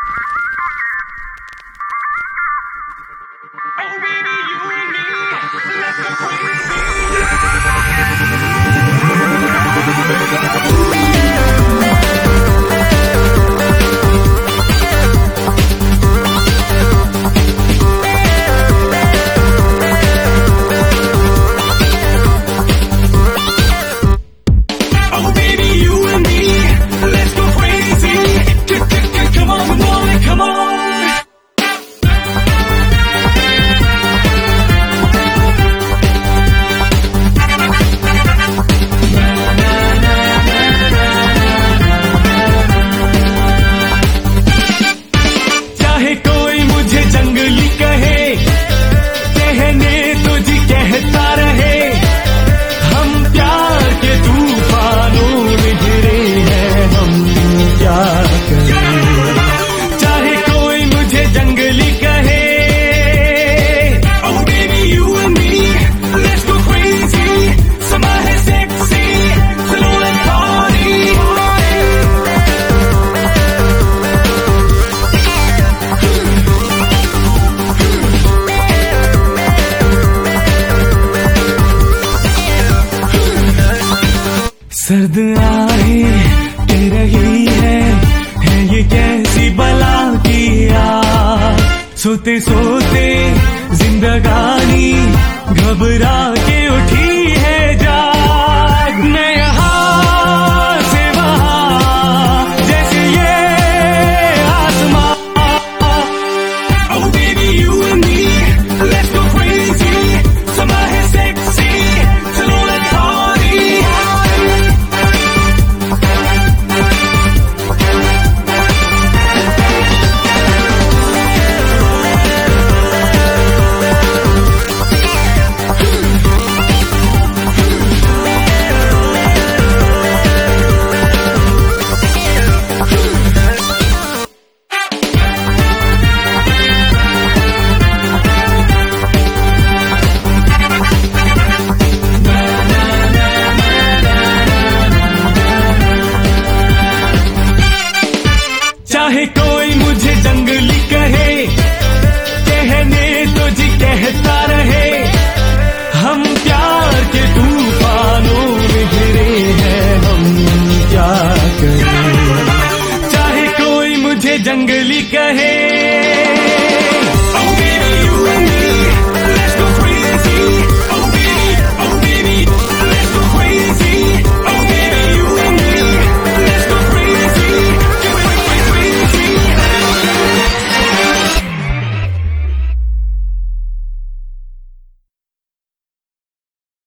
सर्द आहे कह रही है ये कैसी बला की आग। सोते सोते जिंदगानी घबरा के उठी है जाग। मैं यहाँ से वहाँ जैसे ये आसमां। Oh baby you and me let's go crazy। समा है sexy चलो let's party। चाहे कोई मुझे जंगली कहे, कहने तो जी कहता रहे। हम प्यार के तूफानों में घिरे हैं, हम क्या करें। चाहे कोई मुझे जंगली कहे,